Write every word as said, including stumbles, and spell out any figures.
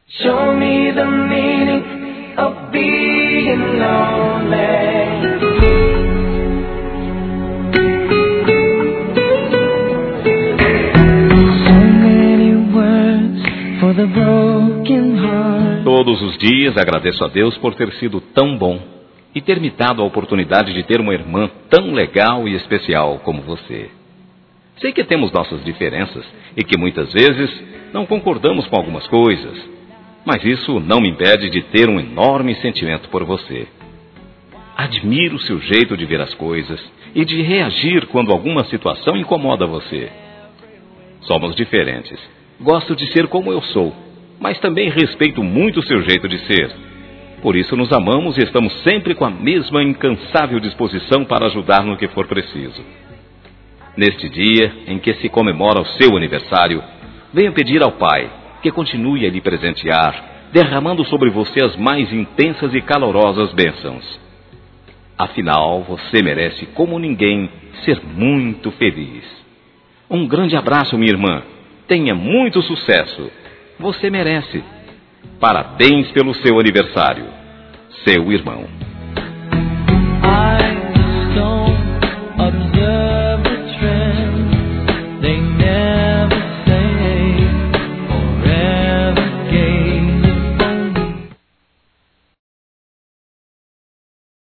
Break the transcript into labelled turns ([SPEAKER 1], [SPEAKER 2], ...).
[SPEAKER 1] Show me the meaning of being lonely. So many words for the broken heart.
[SPEAKER 2] Todos os dias agradeço a Deus por ter sido tão bom e ter me dado a oportunidade de ter uma irmã tão legal e especial como você. Sei que temos nossas diferenças e que muitas vezes não concordamos com algumas coisas, mas isso não me impede de ter um enorme sentimento por você. Admiro seu jeito de ver as coisas e de reagir quando alguma situação incomoda você. Somos diferentes. Gosto de ser como eu sou, mas também respeito muito seu jeito de ser. Por isso nos amamos e estamos sempre com a mesma incansável disposição para ajudar no que for preciso. Neste dia em que se comemora o seu aniversário, venho pedir ao Pai que continue a lhe presentear, derramando sobre você as mais intensas e calorosas bênçãos. Afinal, você merece, como ninguém, ser muito feliz. Um grande abraço, minha irmã. Tenha muito sucesso. Você merece. Parabéns pelo seu aniversário. Seu irmão.